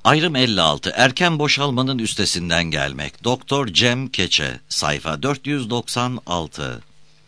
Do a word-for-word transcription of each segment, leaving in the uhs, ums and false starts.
Ayrım elli altı. Erken boşalmanın üstesinden gelmek. Doktor Cem Keçe. Sayfa dört yüz doksan altı.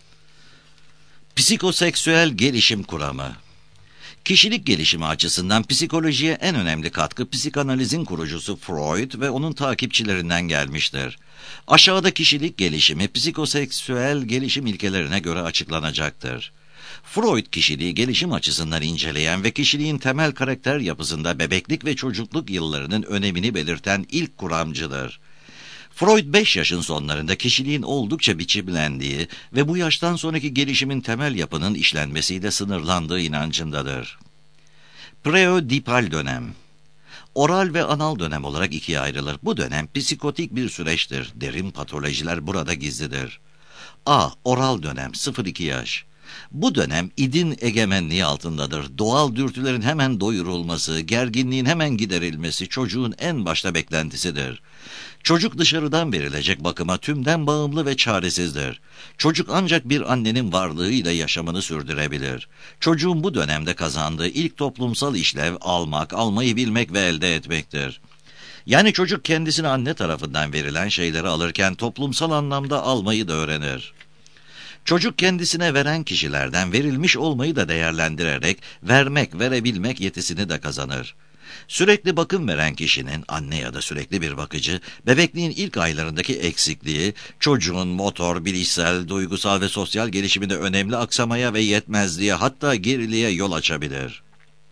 Psikoseksüel gelişim kuramı. Kişilik gelişimi açısından psikolojiye en önemli katkı psikanalizin kurucusu Freud ve onun takipçilerinden gelmiştir. Aşağıda kişilik gelişimi psikoseksüel gelişim ilkelerine göre açıklanacaktır. Freud kişiliği gelişim açısından inceleyen ve kişiliğin temel karakter yapısında bebeklik ve çocukluk yıllarının önemini belirten ilk kuramcıdır. Freud beş yaşın sonlarında kişiliğin oldukça biçimlendiği ve bu yaştan sonraki gelişimin temel yapının işlenmesiyle sınırlandığı inancındadır. Preödipal dönem. Oral ve anal dönem olarak ikiye ayrılır. Bu dönem psikotik bir süreçtir. Derin patolojiler burada gizlidir. A. Oral dönem sıfır iki yaş. Bu dönem idin egemenliği altındadır. Doğal dürtülerin hemen doyurulması, gerginliğin hemen giderilmesi çocuğun en başta beklentisidir. Çocuk dışarıdan verilecek bakıma tümden bağımlı ve çaresizdir. Çocuk ancak bir annenin varlığıyla yaşamını sürdürebilir. Çocuğun bu dönemde kazandığı ilk toplumsal işlev almak, almayı bilmek ve elde etmektir. Yani çocuk kendisine anne tarafından verilen şeyleri alırken toplumsal anlamda almayı da öğrenir. Çocuk kendisine veren kişilerden verilmiş olmayı da değerlendirerek vermek, verebilmek yetisini de kazanır. Sürekli bakım veren kişinin, anne ya da sürekli bir bakıcı, bebekliğin ilk aylarındaki eksikliği, çocuğun motor, bilişsel, duygusal ve sosyal gelişiminde önemli aksamaya ve yetmezliğe hatta geriliğe yol açabilir.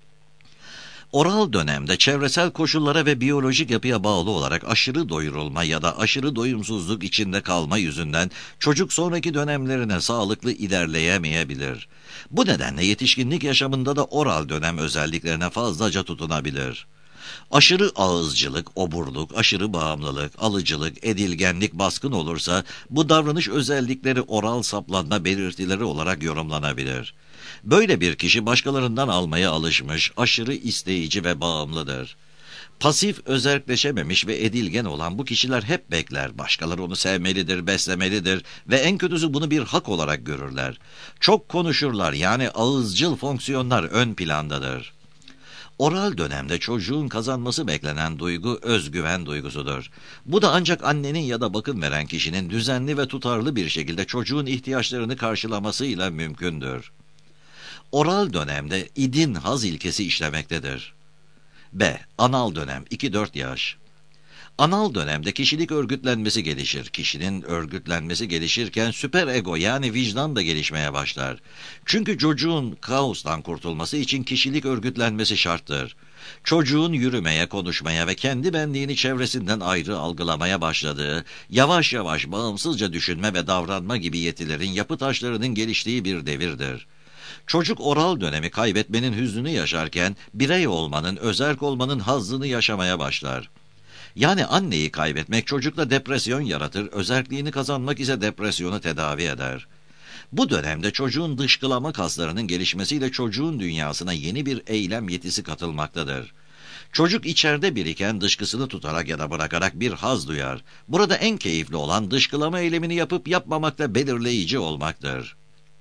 Oral dönemde çevresel koşullara ve biyolojik yapıya bağlı olarak aşırı doyurulma ya da aşırı doyumsuzluk içinde kalma yüzünden çocuk sonraki dönemlerine sağlıklı ilerleyemeyebilir. Bu nedenle yetişkinlik yaşamında da oral dönem özelliklerine fazlaca tutunabilir. Aşırı ağızcılık, oburluk, aşırı bağımlılık, alıcılık, edilgenlik baskın olursa bu davranış özellikleri oral saplanma belirtileri olarak yorumlanabilir. Böyle bir kişi başkalarından almaya alışmış, aşırı isteyici ve bağımlıdır. Pasif, özerkleşememiş ve edilgen olan bu kişiler hep bekler. Başkaları onu sevmelidir, beslemelidir ve en kötüsü bunu bir hak olarak görürler. Çok konuşurlar, yani ağızcıl fonksiyonlar ön plandadır. Oral dönemde çocuğun kazanması beklenen duygu özgüven duygusudur. Bu da ancak annenin ya da bakım veren kişinin düzenli ve tutarlı bir şekilde çocuğun ihtiyaçlarını karşılamasıyla mümkündür. Oral dönemde idin haz ilkesi işlemektedir. B. Anal dönem iki dört yaş. Anal dönemde kişilik örgütlenmesi gelişir. Kişinin örgütlenmesi gelişirken süperego yani vicdan da gelişmeye başlar. Çünkü çocuğun kaostan kurtulması için kişilik örgütlenmesi şarttır. Çocuğun yürümeye, konuşmaya ve kendi benliğini çevresinden ayrı algılamaya başladığı, yavaş yavaş bağımsızca düşünme ve davranma gibi yetilerin yapı taşlarının geliştiği bir devirdir. Çocuk oral dönemi kaybetmenin hüznünü yaşarken birey olmanın, özerk olmanın hazzını yaşamaya başlar. Yani anneyi kaybetmek çocukta depresyon yaratır, özerkliğini kazanmak ise depresyonu tedavi eder. Bu dönemde çocuğun dışkılama kaslarının gelişmesiyle çocuğun dünyasına yeni bir eylem yetisi katılmaktadır. Çocuk içeride biriken dışkısını tutarak ya da bırakarak bir haz duyar. Burada en keyifli olan dışkılama eylemini yapıp yapmamakta belirleyici olmaktır.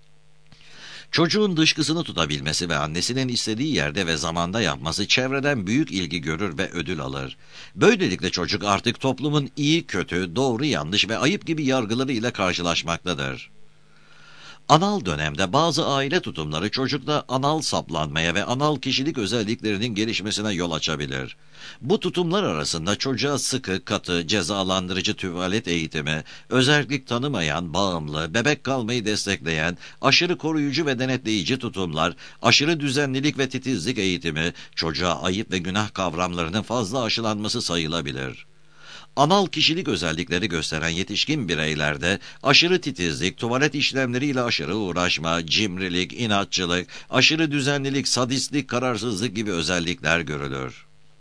Çocuğun dışkısını tutabilmesi ve annesinin istediği yerde ve zamanda yapması çevreden büyük ilgi görür ve ödül alır. Böylelikle çocuk artık toplumun iyi, kötü, doğru, yanlış ve ayıp gibi yargılarıyla karşılaşmaktadır. Anal dönemde bazı aile tutumları çocukta anal saplanmaya ve anal kişilik özelliklerinin gelişmesine yol açabilir. Bu tutumlar arasında çocuğa sıkı, katı, cezalandırıcı tuvalet eğitimi, özerklik tanımayan, bağımlı, bebek kalmayı destekleyen, aşırı koruyucu ve denetleyici tutumlar, aşırı düzenlilik ve titizlik eğitimi, çocuğa ayıp ve günah kavramlarının fazla aşılanması sayılabilir. Anal kişilik özellikleri gösteren yetişkin bireylerde aşırı titizlik, tuvalet işlemleriyle aşırı uğraşma, cimrilik, inatçılık, aşırı düzenlilik, sadistlik, kararsızlık gibi özellikler görülür.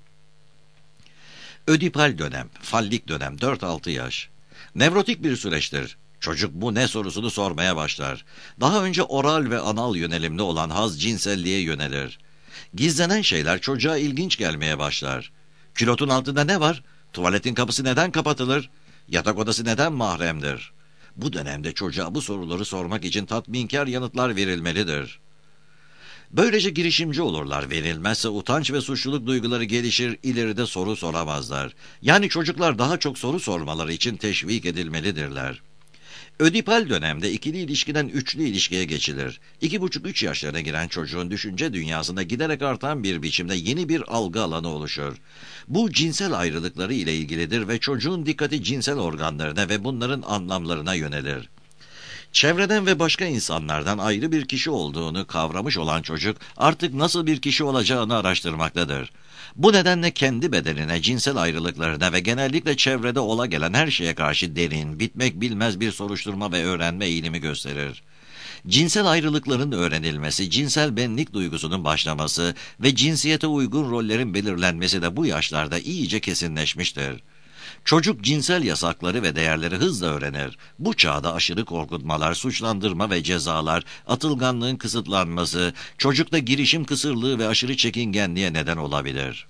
Ödipal dönem, fallik dönem dört altı yaş. Nevrotik bir süreçtir. Çocuk bu ne sorusunu sormaya başlar. Daha önce oral ve anal yönelimli olan haz cinselliğe yönelir. Gizlenen şeyler çocuğa ilginç gelmeye başlar. Külotun altında ne var? Tuvaletin kapısı neden kapatılır? Yatak odası neden mahremdir? Bu dönemde çocuğa bu soruları sormak için tatminkar yanıtlar verilmelidir. Böylece girişimci olurlar, verilmezse utanç ve suçluluk duyguları gelişir, ileride soru soramazlar. Yani çocuklar daha çok soru sormaları için teşvik edilmelidirler. Ödipal dönemde ikili ilişkiden üçlü ilişkiye geçilir. İki buçuk üç yaşlarına giren çocuğun düşünce dünyasında giderek artan bir biçimde yeni bir algı alanı oluşur. Bu cinsel ayrılıkları ile ilgilidir ve çocuğun dikkati cinsel organlarına ve bunların anlamlarına yönelir. Çevreden ve başka insanlardan ayrı bir kişi olduğunu kavramış olan çocuk artık nasıl bir kişi olacağını araştırmaktadır. Bu nedenle kendi bedenine, cinsel ayrılıklarına ve genellikle çevrede ola gelen her şeye karşı derin, bitmek bilmez bir soruşturma ve öğrenme eğilimi gösterir. Cinsel ayrılıkların öğrenilmesi, cinsel benlik duygusunun başlaması ve cinsiyete uygun rollerin belirlenmesi de bu yaşlarda iyice kesinleşmiştir. Çocuk cinsel yasakları ve değerleri hızla öğrenir. Bu çağda aşırı korkutmalar, suçlandırma ve cezalar, atılganlığın kısıtlanması, çocukta girişim kısırlığı ve aşırı çekingenliğe neden olabilir.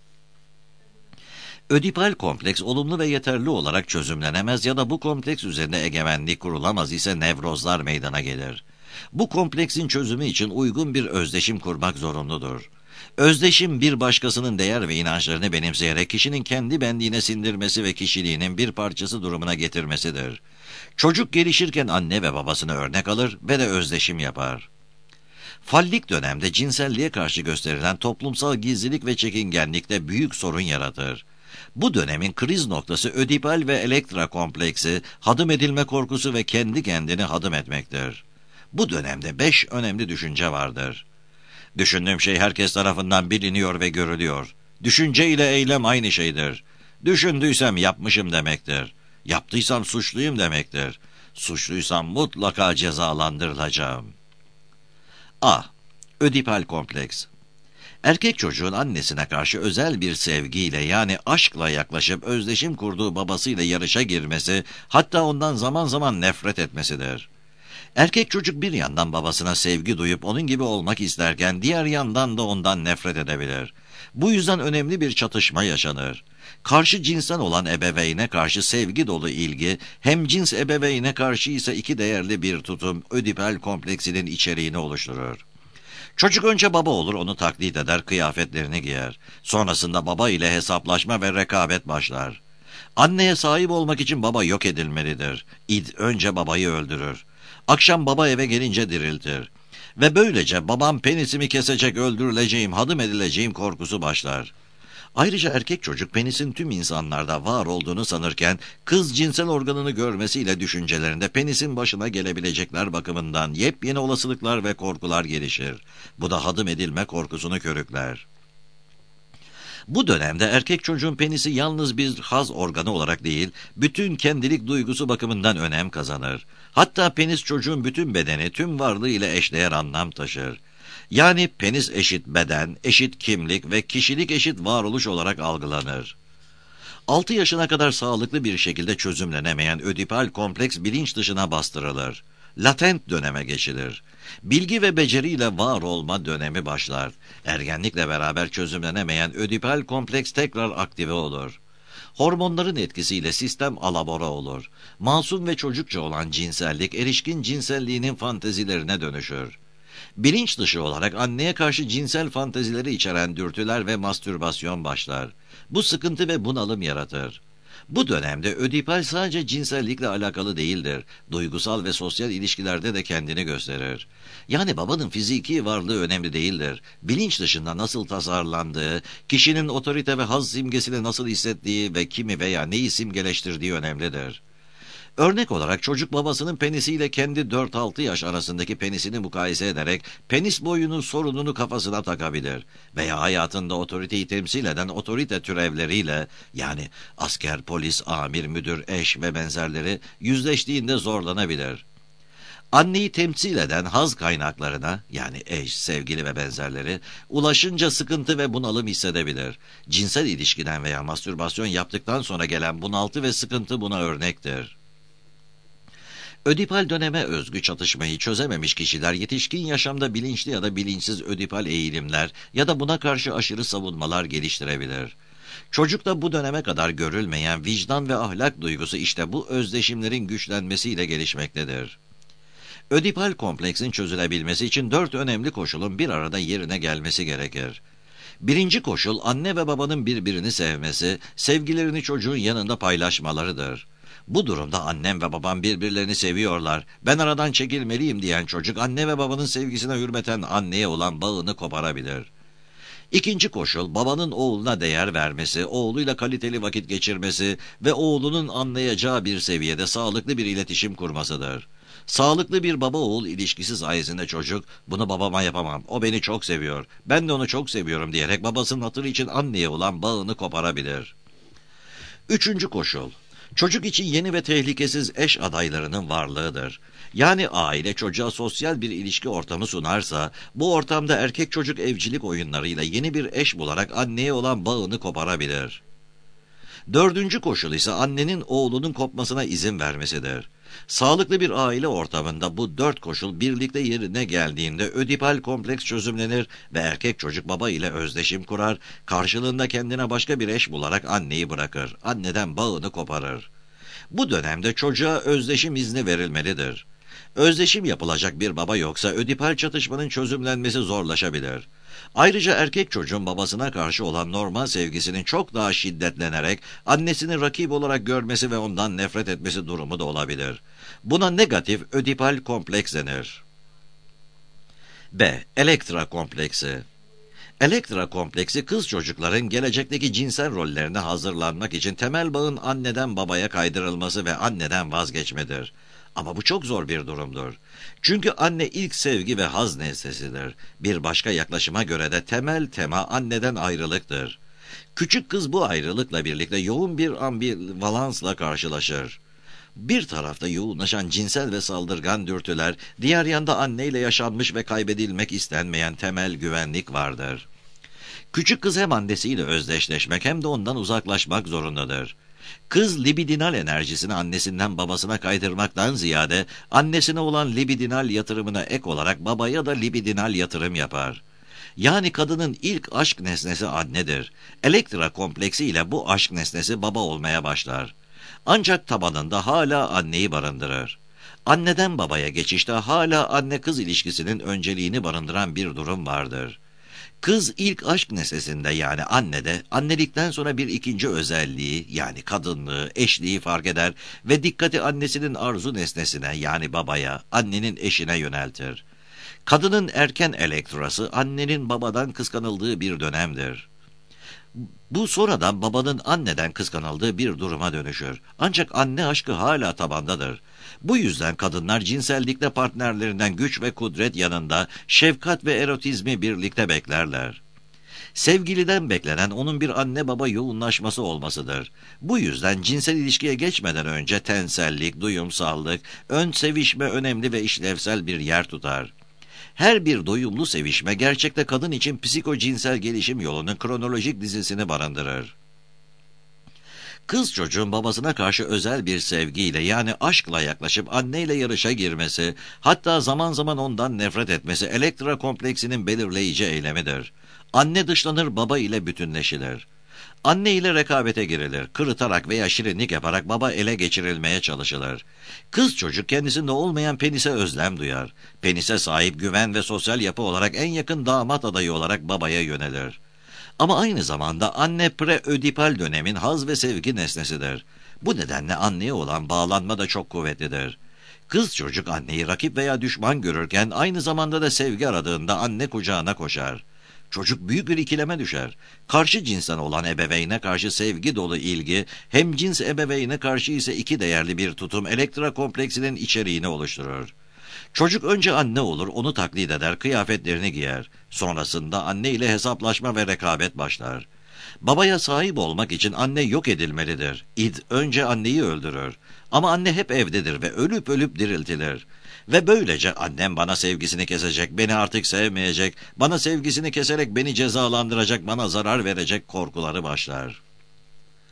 Ödipal kompleks olumlu ve yeterli olarak çözümlenemez ya da bu kompleks üzerine egemenlik kurulamaz ise nevrozlar meydana gelir. Bu kompleksin çözümü için uygun bir özdeşim kurmak zorunludur. Özdeşim bir başkasının değer ve inançlarını benimseyerek kişinin kendi benliğine sindirmesi ve kişiliğinin bir parçası durumuna getirmesidir. Çocuk gelişirken anne ve babasını örnek alır ve de özdeşim yapar. Fallik dönemde cinselliğe karşı gösterilen toplumsal gizlilik ve çekingenlik de büyük sorun yaratır. Bu dönemin kriz noktası ödipal ve elektra kompleksi, hadım edilme korkusu ve kendi kendini hadım etmektir. Bu dönemde beş önemli düşünce vardır. Düşündüğüm şey herkes tarafından biliniyor ve görülüyor. Düşünce ile eylem aynı şeydir. Düşündüysem yapmışım demektir. Yaptıysam suçluyum demektir. Suçluysam mutlaka cezalandırılacağım. A. Ödipal kompleks. Erkek çocuğun annesine karşı özel bir sevgiyle yani aşkla yaklaşıp özdeşim kurduğu babasıyla yarışa girmesi, hatta ondan zaman zaman nefret etmesidir. Erkek çocuk bir yandan babasına sevgi duyup onun gibi olmak isterken diğer yandan da ondan nefret edebilir. Bu yüzden önemli bir çatışma yaşanır. Karşı cinsten olan ebeveyne karşı sevgi dolu ilgi, hem cins ebeveyne karşı ise iki değerli bir tutum ödipal kompleksinin içeriğini oluşturur. Çocuk önce baba olur, onu taklit eder, kıyafetlerini giyer. Sonrasında baba ile hesaplaşma ve rekabet başlar. Anneye sahip olmak için baba yok edilmelidir. İd önce babayı öldürür. Akşam baba eve gelince diriltir. Ve böylece babam penisimi kesecek, öldürüleceğim, hadım edileceğim korkusu başlar. Ayrıca erkek çocuk penisin tüm insanlarda var olduğunu sanırken kız cinsel organını görmesiyle düşüncelerinde penisin başına gelebilecekler bakımından yepyeni olasılıklar ve korkular gelişir. Bu da hadım edilme korkusunu körükler. Bu dönemde erkek çocuğun penisi yalnız bir haz organı olarak değil, bütün kendilik duygusu bakımından önem kazanır. Hatta penis çocuğun bütün bedeni, tüm varlığı ile eşdeğer anlam taşır. Yani penis eşit beden, eşit kimlik ve kişilik eşit varoluş olarak algılanır. altı yaşına kadar sağlıklı bir şekilde çözümlenemeyen ödipal kompleks bilinç dışına bastırılır. Latent döneme geçilir. Bilgi ve beceriyle var olma dönemi başlar. Ergenlikle beraber çözümlenemeyen ödipal kompleks tekrar aktive olur. Hormonların etkisiyle sistem alabora olur. Masum ve çocukça olan cinsellik erişkin cinselliğinin fantezilerine dönüşür. Bilinç dışı olarak anneye karşı cinsel fantezileri içeren dürtüler ve mastürbasyon başlar. Bu sıkıntı ve bunalım yaratır. Bu dönemde ödipal sadece cinsellikle alakalı değildir. Duygusal ve sosyal ilişkilerde de kendini gösterir. Yani babanın fiziki varlığı önemli değildir. Bilinç dışında nasıl tasarlandığı, kişinin otorite ve haz simgesini nasıl hissettiği ve kimi veya neyi simgeleştirdiği önemlidir. Örnek olarak çocuk babasının penisiyle kendi dört altı yaş arasındaki penisini mukayese ederek penis boyunu sorununu kafasına takabilir. Veya hayatında otoriteyi temsil eden otorite türevleriyle yani asker, polis, amir, müdür, eş ve benzerleri yüzleştiğinde zorlanabilir. Anneyi temsil eden haz kaynaklarına yani eş, sevgili ve benzerleri ulaşınca sıkıntı ve bunalım hissedebilir. Cinsel ilişkiden veya mastürbasyon yaptıktan sonra gelen bunaltı ve sıkıntı buna örnektir. Ödipal döneme özgü çatışmayı çözememiş kişiler yetişkin yaşamda bilinçli ya da bilinçsiz ödipal eğilimler ya da buna karşı aşırı savunmalar geliştirebilir. Çocukta bu döneme kadar görülmeyen vicdan ve ahlak duygusu işte bu özdeşimlerin güçlenmesiyle gelişmektedir. Ödipal kompleksin çözülebilmesi için dört önemli koşulun bir arada yerine gelmesi gerekir. Birinci koşul, anne ve babanın birbirini sevmesi, sevgilerini çocuğun yanında paylaşmalarıdır. Bu durumda annem ve babam birbirlerini seviyorlar, ben aradan çekilmeliyim diyen çocuk, anne ve babanın sevgisine hürmeten anneye olan bağını koparabilir. İkinci koşul, babanın oğluna değer vermesi, oğluyla kaliteli vakit geçirmesi ve oğlunun anlayacağı bir seviyede sağlıklı bir iletişim kurmasıdır. Sağlıklı bir baba-oğul ilişkisi sayesinde çocuk, bunu babama yapamam, o beni çok seviyor, ben de onu çok seviyorum diyerek babasının hatırı için anneye olan bağını koparabilir. Üçüncü koşul, çocuk için yeni ve tehlikesiz eş adaylarının varlığıdır. Yani aile çocuğa sosyal bir ilişki ortamı sunarsa, bu ortamda erkek çocuk evcilik oyunlarıyla yeni bir eş bularak anneye olan bağını koparabilir. Dördüncü koşul ise annenin oğlunun kopmasına izin vermesidir. Sağlıklı bir aile ortamında bu dört koşul birlikte yerine geldiğinde ödipal kompleks çözümlenir ve erkek çocuk baba ile özdeşim kurar, karşılığında kendine başka bir eş bularak anneyi bırakır, anneden bağını koparır. Bu dönemde çocuğa özdeşim izni verilmelidir. Özdeşim yapılacak bir baba yoksa ödipal çatışmanın çözümlenmesi zorlaşabilir. Ayrıca erkek çocuğun babasına karşı olan normal sevgisinin çok daha şiddetlenerek annesini rakip olarak görmesi ve ondan nefret etmesi durumu da olabilir. Buna negatif ödipal kompleks denir. B. Elektra kompleksi. Elektra kompleksi kız çocukların gelecekteki cinsel rollerine hazırlanmak için temel bağın anneden babaya kaydırılması ve anneden vazgeçmedir. Ama bu çok zor bir durumdur. Çünkü anne ilk sevgi ve haz nesnesidir. Bir başka yaklaşıma göre de temel tema anneden ayrılıktır. Küçük kız bu ayrılıkla birlikte yoğun bir ambivalansla karşılaşır. Bir tarafta yoğunlaşan cinsel ve saldırgan dürtüler, diğer yanda anneyle yaşanmış ve kaybedilmek istenmeyen temel güvenlik vardır. Küçük kız hem annesiyle özdeşleşmek hem de ondan uzaklaşmak zorundadır. Kız libidinal enerjisini annesinden babasına kaydırmaktan ziyade annesine olan libidinal yatırımına ek olarak babaya da libidinal yatırım yapar. Yani kadının ilk aşk nesnesi annedir. Elektra kompleksi ile bu aşk nesnesi baba olmaya başlar. Ancak tabanında hala anneyi barındırır. Anneden babaya geçişte hala anne-kız ilişkisinin önceliğini barındıran bir durum vardır. Kız ilk aşk nesnesinde yani annede, annelikten sonra bir ikinci özelliği yani kadınlığı, eşliği fark eder ve dikkati annesinin arzu nesnesine yani babaya, annenin eşine yöneltir. Kadının erken elektrası annenin babadan kıskanıldığı bir dönemdir. Bu sonradan babanın anneden kıskanıldığı bir duruma dönüşür. Ancak anne aşkı hala tabandadır. Bu yüzden kadınlar cinsellikte partnerlerinden güç ve kudret yanında şefkat ve erotizmi birlikte beklerler. Sevgiliden beklenen onun bir anne baba yoğunlaşması olmasıdır. Bu yüzden cinsel ilişkiye geçmeden önce tensellik, duyumsallık, ön sevişme önemli ve işlevsel bir yer tutar. Her bir doyumlu sevişme gerçekte kadın için psikocinsel gelişim yolunun kronolojik dizisini barındırır. Kız çocuğun babasına karşı özel bir sevgiyle yani aşkla yaklaşıp anneyle yarışa girmesi, hatta zaman zaman ondan nefret etmesi elektra kompleksinin belirleyici eylemidir. Anne dışlanır, baba ile bütünleşilir. Anne ile rekabete girilir, kırıtarak veya şirinlik yaparak baba ele geçirilmeye çalışılır. Kız çocuk kendisinde olmayan penise özlem duyar. Penise sahip güven ve sosyal yapı olarak en yakın damat adayı olarak babaya yönelir. Ama aynı zamanda anne preödipal dönemin haz ve sevgi nesnesidir. Bu nedenle anneye olan bağlanma da çok kuvvetlidir. Kız çocuk anneyi rakip veya düşman görürken aynı zamanda da sevgi aradığında anne kucağına koşar. Çocuk büyük bir ikileme düşer. Karşı cinsten olan ebeveyne karşı sevgi dolu ilgi, hem cins ebeveyne karşı ise iki değerli bir tutum elektra kompleksinin içeriğini oluşturur. Çocuk önce anne olur, onu taklit eder, kıyafetlerini giyer. Sonrasında anne ile hesaplaşma ve rekabet başlar. Babaya sahip olmak için anne yok edilmelidir. İd önce anneyi öldürür. Ama anne hep evdedir ve ölüp ölüp diriltilir. Ve böylece annem bana sevgisini kesecek, beni artık sevmeyecek, bana sevgisini keserek beni cezalandıracak, bana zarar verecek korkuları başlar.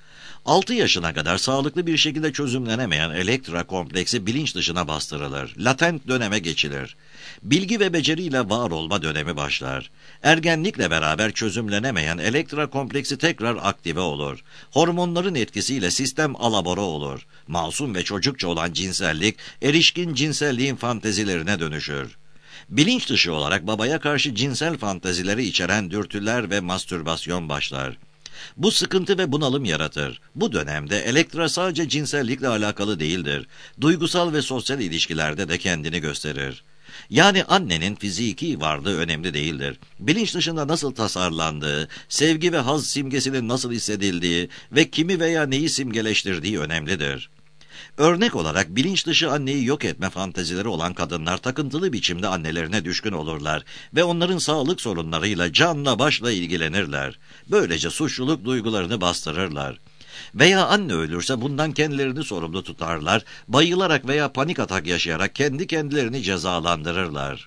altı yaşına kadar sağlıklı bir şekilde çözümlenemeyen elektra kompleksi bilinç dışına bastırılır. Latent döneme geçilir. Bilgi ve beceriyle var olma dönemi başlar. Ergenlikle beraber çözümlenemeyen elektra kompleksi tekrar aktive olur. Hormonların etkisiyle sistem alabora olur. Masum ve çocukça olan cinsellik, erişkin cinselliğin fantezilerine dönüşür. Bilinç dışı olarak babaya karşı cinsel fantezileri içeren dürtüler ve mastürbasyon başlar. Bu sıkıntı ve bunalım yaratır. Bu dönemde elektra sadece cinsellikle alakalı değildir. Duygusal ve sosyal ilişkilerde de kendini gösterir. Yani annenin fiziki varlığı önemli değildir. Bilinç dışında nasıl tasarlandığı, sevgi ve haz simgesinin nasıl hissedildiği ve kimi veya neyi simgeleştirdiği önemlidir. Örnek olarak bilinç dışı anneyi yok etme fantezileri olan kadınlar takıntılı biçimde annelerine düşkün olurlar ve onların sağlık sorunlarıyla canla başla ilgilenirler. Böylece suçluluk duygularını bastırırlar. Veya anne ölürse bundan kendilerini sorumlu tutarlar, bayılarak veya panik atak yaşayarak kendi kendilerini cezalandırırlar.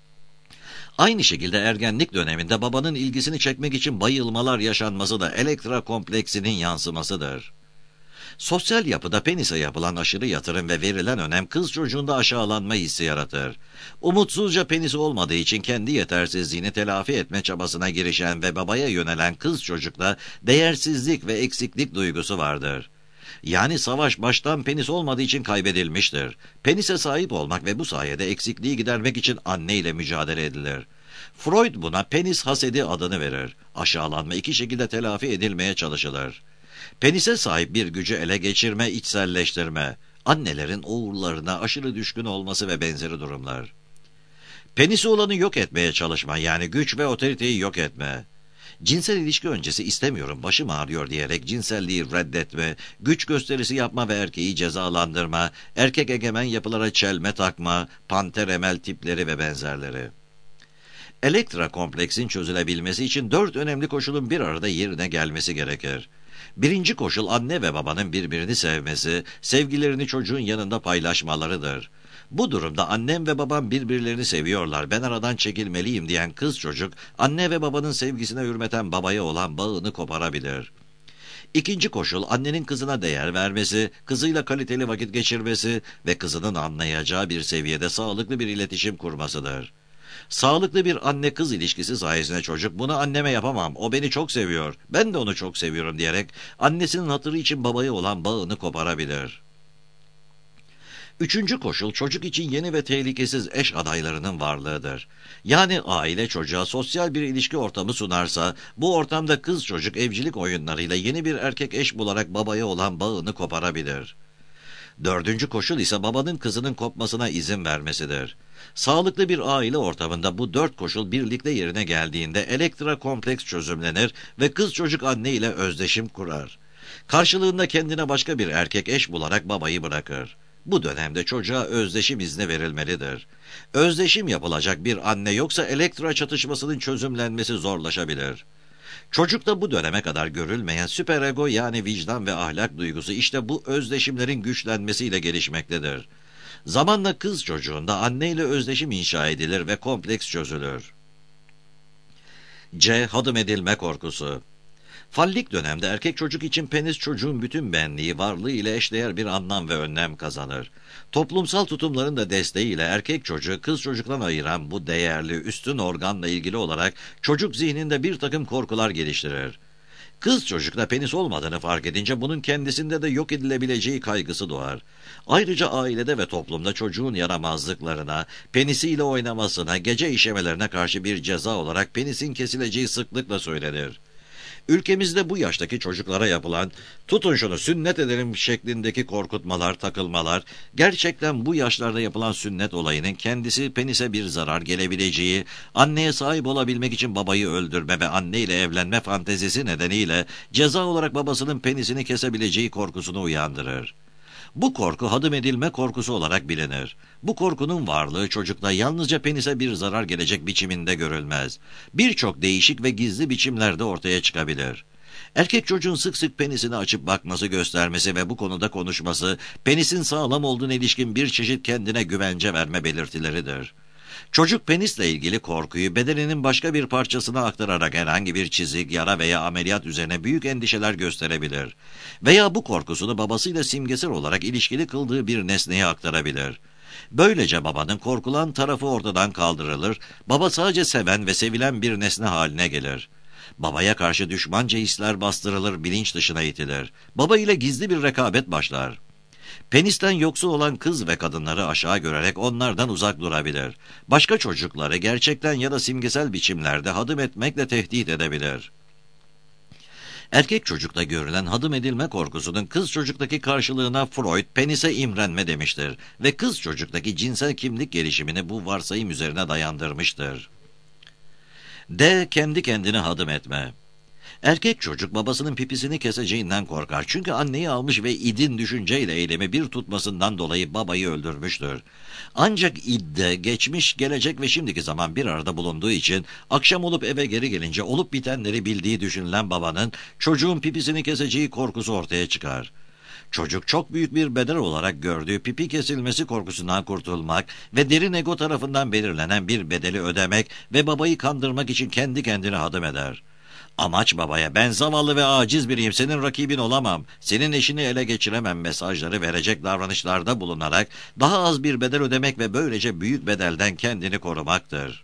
Aynı şekilde ergenlik döneminde babanın ilgisini çekmek için bayılmalar yaşanması da elektra kompleksinin yansımasıdır. Sosyal yapıda penise yapılan aşırı yatırım ve verilen önem kız çocuğunda aşağılanma hissi yaratır. Umutsuzca penisi olmadığı için kendi yetersizliğini telafi etme çabasına girişen ve babaya yönelen kız çocukta değersizlik ve eksiklik duygusu vardır. Yani savaş baştan penis olmadığı için kaybedilmiştir. Penise sahip olmak ve bu sayede eksikliği gidermek için anne ile mücadele edilir. Freud buna penis hasedi adını verir. Aşağılanma iki şekilde telafi edilmeye çalışılır. Penise sahip bir gücü ele geçirme, içselleştirme, annelerin oğullarına aşırı düşkün olması ve benzeri durumlar. Penisi olanı yok etmeye çalışma, yani güç ve otoriteyi yok etme. Cinsel ilişki öncesi istemiyorum, başım ağrıyor diyerek cinselliği reddetme, güç gösterisi yapma ve erkeği cezalandırma, erkek egemen yapılara çelme takma, panter emel tipleri ve benzerleri. Elektra kompleksin çözülebilmesi için dört önemli koşulun bir arada yerine gelmesi gerekir. Birinci koşul anne ve babanın birbirini sevmesi, sevgilerini çocuğun yanında paylaşmalarıdır. Bu durumda annem ve babam birbirlerini seviyorlar, ben aradan çekilmeliyim diyen kız çocuk, anne ve babanın sevgisine hürmeten babaya olan bağını koparabilir. İkinci koşul annenin kızına değer vermesi, kızıyla kaliteli vakit geçirmesi ve kızının anlayacağı bir seviyede sağlıklı bir iletişim kurmasıdır. Sağlıklı bir anne-kız ilişkisi sayesinde çocuk, bunu anneme yapamam, o beni çok seviyor, ben de onu çok seviyorum diyerek annesinin hatırı için babaya olan bağını koparabilir. Üçüncü koşul çocuk için yeni ve tehlikesiz eş adaylarının varlığıdır. Yani aile çocuğa sosyal bir ilişki ortamı sunarsa, bu ortamda kız çocuk evcilik oyunlarıyla yeni bir erkek eş bularak babaya olan bağını koparabilir. Dördüncü koşul ise babanın kızının kopmasına izin vermesidir. Sağlıklı bir aile ortamında bu dört koşul birlikte yerine geldiğinde elektra kompleks çözümlenir ve kız çocuk anne ile özdeşim kurar. Karşılığında kendine başka bir erkek eş bularak babayı bırakır. Bu dönemde çocuğa özdeşim izni verilmelidir. Özdeşim yapılacak bir anne yoksa elektra çatışmasının çözümlenmesi zorlaşabilir. Çocukta bu döneme kadar görülmeyen süperego, yani vicdan ve ahlak duygusu işte bu özdeşimlerin güçlenmesiyle gelişmektedir. Zamanla kız çocuğunda anneyle özdeşim inşa edilir ve kompleks çözülür. C. Hadım edilme korkusu. Fallik dönemde erkek çocuk için penis çocuğun bütün benliği, varlığı ile eşdeğer bir anlam ve önlem kazanır. Toplumsal tutumların da desteğiyle erkek çocuğu kız çocuktan ayıran bu değerli üstün organla ilgili olarak çocuk zihninde bir takım korkular geliştirir. Kız çocukta penis olmadığını fark edince bunun kendisinde de yok edilebileceği kaygısı doğar. Ayrıca ailede ve toplumda çocuğun yaramazlıklarına, penisiyle oynamasına, gece işemelerine karşı bir ceza olarak penisin kesileceği sıklıkla söylenir. Ülkemizde bu yaştaki çocuklara yapılan "tutun şunu sünnet edelim" şeklindeki korkutmalar, takılmalar, gerçekten bu yaşlarda yapılan sünnet olayının kendisi penise bir zarar gelebileceği, anneye sahip olabilmek için babayı öldürme ve anneyle evlenme fantezisi nedeniyle ceza olarak babasının penisini kesebileceği korkusunu uyandırır. Bu korku hadım edilme korkusu olarak bilinir. Bu korkunun varlığı çocukta yalnızca penise bir zarar gelecek biçiminde görülmez. Birçok değişik ve gizli biçimlerde ortaya çıkabilir. Erkek çocuğun sık sık penisini açıp bakması, göstermesi ve bu konuda konuşması, penisin sağlam olduğuna ilişkin bir çeşit kendine güvence verme belirtileridir. Çocuk penisle ilgili korkuyu bedeninin başka bir parçasına aktararak herhangi bir çizik, yara veya ameliyat üzerine büyük endişeler gösterebilir. Veya bu korkusunu babasıyla simgesel olarak ilişkili kıldığı bir nesneye aktarabilir. Böylece babanın korkulan tarafı ortadan kaldırılır, baba sadece seven ve sevilen bir nesne haline gelir. Babaya karşı düşmanca hisler bastırılır, bilinç dışına itilir. Baba ile gizli bir rekabet başlar. Penisten yoksun olan kız ve kadınları aşağı görerek onlardan uzak durabilir. Başka çocukları gerçekten ya da simgesel biçimlerde hadım etmekle tehdit edebilir. Erkek çocukta görülen hadım edilme korkusunun kız çocuktaki karşılığına Freud penise imrenme demiştir ve kız çocuktaki cinsel kimlik gelişimini bu varsayım üzerine dayandırmıştır. D. Kendi kendine hadım etme. Erkek çocuk babasının pipisini keseceğinden korkar. Çünkü anneyi almış ve idin düşünceyle eylemi bir tutmasından dolayı babayı öldürmüştür. Ancak idde, geçmiş, gelecek ve şimdiki zaman bir arada bulunduğu için akşam olup eve geri gelince olup bitenleri bildiği düşünülen babanın çocuğun pipisini keseceği korkusu ortaya çıkar. Çocuk çok büyük bir bedel olarak gördüğü pipi kesilmesi korkusundan kurtulmak ve derin ego tarafından belirlenen bir bedeli ödemek ve babayı kandırmak için kendi kendine hadım eder. Amaç babaya ben zavallı ve aciz biriyim, senin rakibin olamam, senin eşini ele geçiremem mesajları verecek davranışlarda bulunarak daha az bir bedel ödemek ve böylece büyük bedelden kendini korumaktır.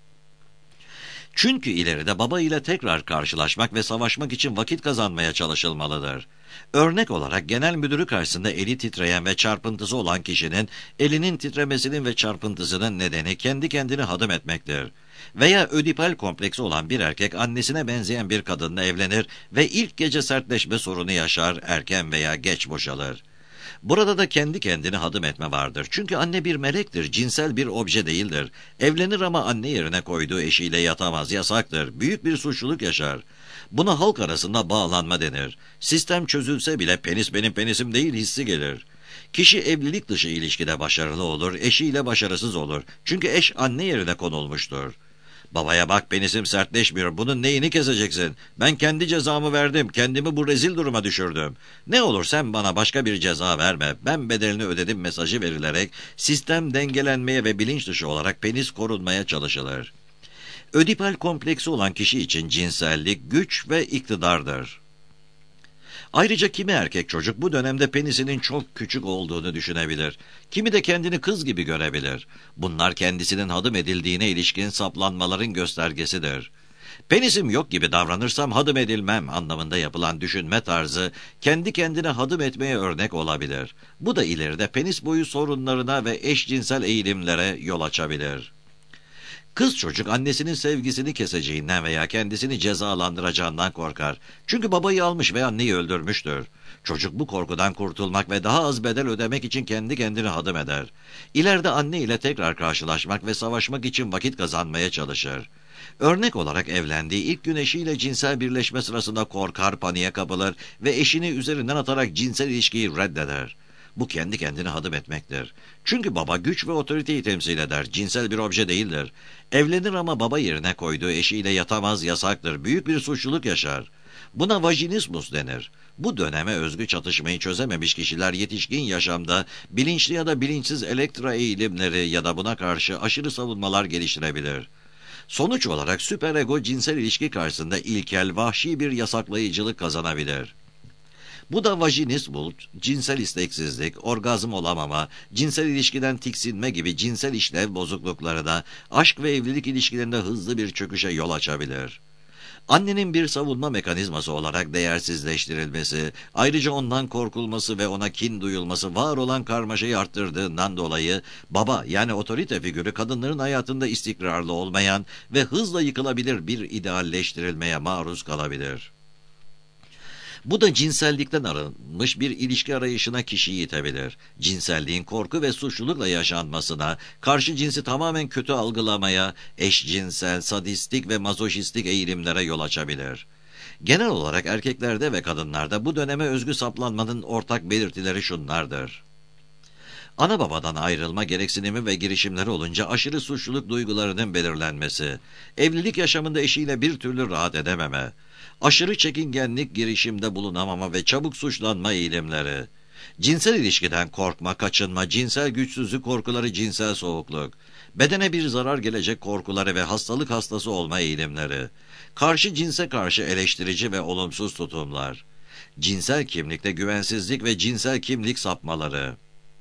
Çünkü ileride baba ile tekrar karşılaşmak ve savaşmak için vakit kazanmaya çalışılmalıdır. Örnek olarak genel müdürü karşısında eli titreyen ve çarpıntısı olan kişinin elinin titremesinin ve çarpıntısının nedeni kendi kendini hadım etmektir. Veya ödipal kompleksi olan bir erkek annesine benzeyen bir kadınla evlenir ve ilk gece sertleşme sorunu yaşar, erken veya geç boşalır. Burada da kendi kendini hadım etme vardır. Çünkü anne bir melektir, cinsel bir obje değildir. Evlenir ama anne yerine koyduğu eşiyle yatamaz, yasaktır. Büyük bir suçluluk yaşar. Buna halk arasında bağlanma denir. Sistem çözülse bile penis benim penisim değil hissi gelir. Kişi evlilik dışı ilişkide başarılı olur, eşiyle başarısız olur. Çünkü eş anne yerine konulmuştur. Babaya bak penisim sertleşmiyor, bunun neyini keseceksin? Ben kendi cezamı verdim, kendimi bu rezil duruma düşürdüm. Ne olur sen bana başka bir ceza verme, ben bedelini ödedim mesajı verilerek sistem dengelenmeye ve bilinç dışı olarak penis korunmaya çalışılır. Ödipal kompleksi olan kişi için cinsellik, güç ve iktidardır. Ayrıca kimi erkek çocuk bu dönemde penisinin çok küçük olduğunu düşünebilir. Kimi de kendini kız gibi görebilir. Bunlar kendisinin hadım edildiğine ilişkin saplanmaların göstergesidir. Penisim yok gibi davranırsam hadım edilmem anlamında yapılan düşünme tarzı kendi kendine hadım etmeye örnek olabilir. Bu da ileride penis boyu sorunlarına ve eşcinsel eğilimlere yol açabilir. Kız çocuk annesinin sevgisini keseceğinden veya kendisini cezalandıracağından korkar. Çünkü babayı almış ve anneyi öldürmüştür. Çocuk bu korkudan kurtulmak ve daha az bedel ödemek için kendi kendini hadım eder. İleride anne ile tekrar karşılaşmak ve savaşmak için vakit kazanmaya çalışır. Örnek olarak evlendiği ilk gün eşiyle cinsel birleşme sırasında korkar, paniğe kapılır ve eşini üzerinden atarak cinsel ilişkiyi reddeder. Bu kendi kendine hadım etmektir. Çünkü baba güç ve otoriteyi temsil eder, cinsel bir obje değildir. Evlenir ama baba yerine koyduğu eşiyle yatamaz, yasaktır, büyük bir suçluluk yaşar. Buna vajinismus denir. Bu döneme özgü çatışmayı çözememiş kişiler yetişkin yaşamda bilinçli ya da bilinçsiz elektra eğilimleri ya da buna karşı aşırı savunmalar geliştirebilir. Sonuç olarak süperego cinsel ilişki karşısında ilkel, vahşi bir yasaklayıcılık kazanabilir. Bu da vajinismus, cinsel isteksizlik, orgazm olamama, cinsel ilişkiden tiksinme gibi cinsel işlev bozuklukları da aşk ve evlilik ilişkilerinde hızlı bir çöküşe yol açabilir. Annenin bir savunma mekanizması olarak değersizleştirilmesi, ayrıca ondan korkulması ve ona kin duyulması var olan karmaşayı arttırdığından dolayı baba yani otorite figürü kadınların hayatında istikrarlı olmayan ve hızla yıkılabilir bir idealleştirilmeye maruz kalabilir. Bu da cinsellikten arınmış bir ilişki arayışına kişiyi itebilir. Cinselliğin korku ve suçlulukla yaşanmasına, karşı cinsi tamamen kötü algılamaya, eşcinsel, sadistik ve mazoşistik eğilimlere yol açabilir. Genel olarak erkeklerde ve kadınlarda bu döneme özgü saplanmanın ortak belirtileri şunlardır. Ana babadan ayrılma gereksinimi ve girişimleri olunca aşırı suçluluk duygularının belirlenmesi, evlilik yaşamında eşiyle bir türlü rahat edememe, aşırı çekingenlik, girişimde bulunamama ve çabuk suçlanma eğilimleri, Cinsel ilişkiden korkma, kaçınma, cinsel güçsüzlük korkuları, cinsel soğukluk, bedene bir zarar gelecek korkuları ve hastalık hastası olma eğilimleri, karşı cinse karşı eleştirici ve olumsuz tutumlar, cinsel kimlikte güvensizlik ve cinsel kimlik sapmaları.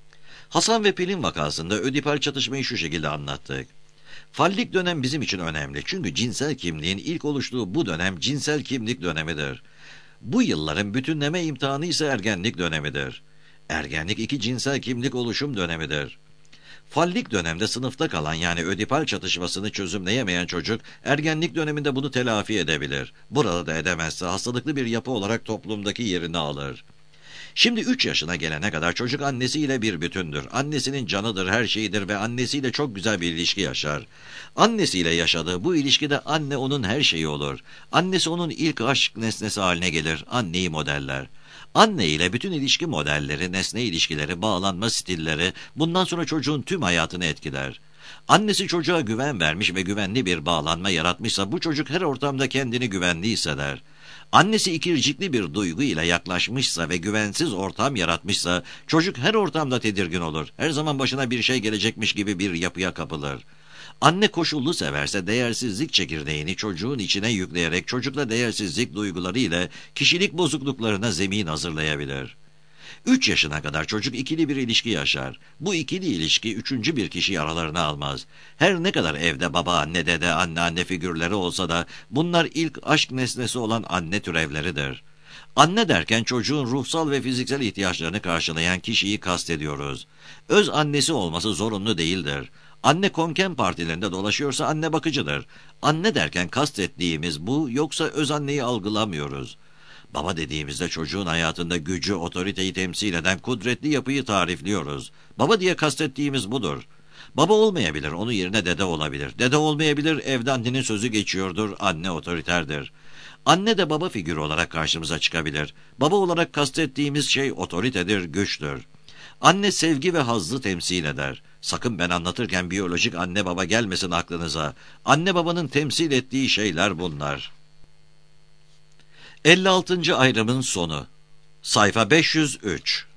Hasan ve Pelin vakasında ödipal çatışmayı şu şekilde anlattık. Fallik dönem bizim için önemli çünkü cinsel kimliğin ilk oluştuğu bu dönem cinsel kimlik dönemidir. Bu yılların bütünleme imtihanı ise ergenlik dönemidir. Ergenlik iki cinsel kimlik oluşum dönemidir. Fallik dönemde sınıfta kalan yani ödipal çatışmasını çözümleyemeyen çocuk ergenlik döneminde bunu telafi edebilir. Burada da edemezse hastalıklı bir yapı olarak toplumdaki yerini alır. Şimdi üç yaşına gelene kadar çocuk annesiyle bir bütündür. Annesinin canıdır, her şeyidir ve annesiyle çok güzel bir ilişki yaşar. Annesiyle yaşadığı bu ilişkide anne onun her şeyi olur. Annesi onun ilk aşk nesnesi haline gelir. Anneyi modeller. Anne ile bütün ilişki modelleri, nesne ilişkileri, bağlanma stilleri bundan sonra çocuğun tüm hayatını etkiler. Annesi çocuğa güven vermiş ve güvenli bir bağlanma yaratmışsa bu çocuk her ortamda kendini güvenli hisseder. Annesi ikircikli bir duygu ile yaklaşmışsa ve güvensiz ortam yaratmışsa çocuk her ortamda tedirgin olur. Her zaman başına bir şey gelecekmiş gibi bir yapıya kapılır. Anne koşullu severse değersizlik çekirdeğini çocuğun içine yükleyerek çocukla değersizlik duyguları ile kişilik bozukluklarına zemin hazırlayabilir. Üç yaşına kadar çocuk ikili bir ilişki yaşar. Bu ikili ilişki üçüncü bir kişiyi aralarına almaz. Her ne kadar evde baba, anne, dede, anne, anne figürleri olsa da bunlar ilk aşk nesnesi olan anne türevleridir. Anne derken çocuğun ruhsal ve fiziksel ihtiyaçlarını karşılayan kişiyi kastediyoruz. Öz annesi olması zorunlu değildir. Anne konken partilerinde dolaşıyorsa anne bakıcıdır. Anne derken kastettiğimiz bu, yoksa öz anneyi algılamıyoruz. Baba dediğimizde çocuğun hayatında gücü, otoriteyi temsil eden kudretli yapıyı tarifliyoruz. Baba diye kastettiğimiz budur. Baba olmayabilir, onun yerine dede olabilir. Dede olmayabilir, evde annenin sözü geçiyordur, anne otoriterdir. Anne de baba figürü olarak karşımıza çıkabilir. Baba olarak kastettiğimiz şey otoritedir, güçtür. Anne sevgi ve hazzı temsil eder. Sakın ben anlatırken biyolojik anne baba gelmesin aklınıza. Anne babanın temsil ettiği şeyler bunlar. elli altıncı ayrımın sonu. Sayfa beş yüz üç.